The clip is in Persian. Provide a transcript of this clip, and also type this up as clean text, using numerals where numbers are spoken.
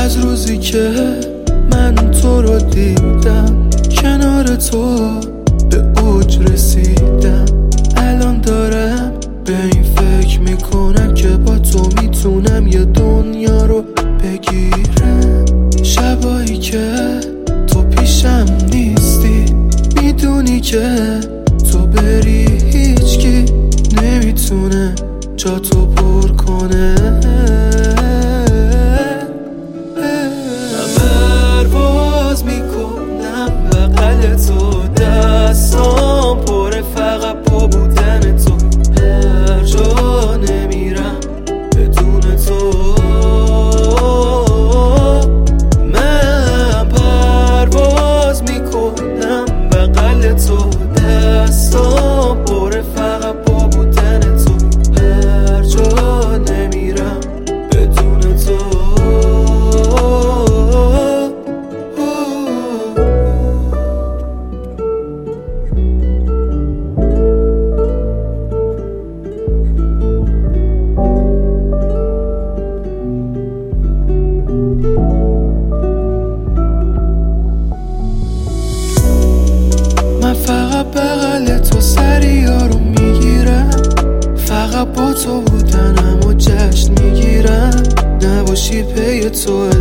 از روزی که من تو رو دیدم، کنار تو به اوج رسیدم. الان دارم به این فکر میکنم که با تو میتونم یه دنیا رو بگیرم. شبایی که تو پیشم نیستی، میدونی که تو بری هیچکی نمیتونه جا تو پر کنه. پرواز میکنم بغل تو، دستام پره فقط با بودن تو. هر جا نمیرم بدون تو. من پرواز میکنم بغل تو، دستام پره فقط با بودن تو. هر جا نمیرم بدون تو. من فقط بغل تو سریا رو میگیرم، فقط با تو بودنم و جشن میگیرم. نباشی پی تو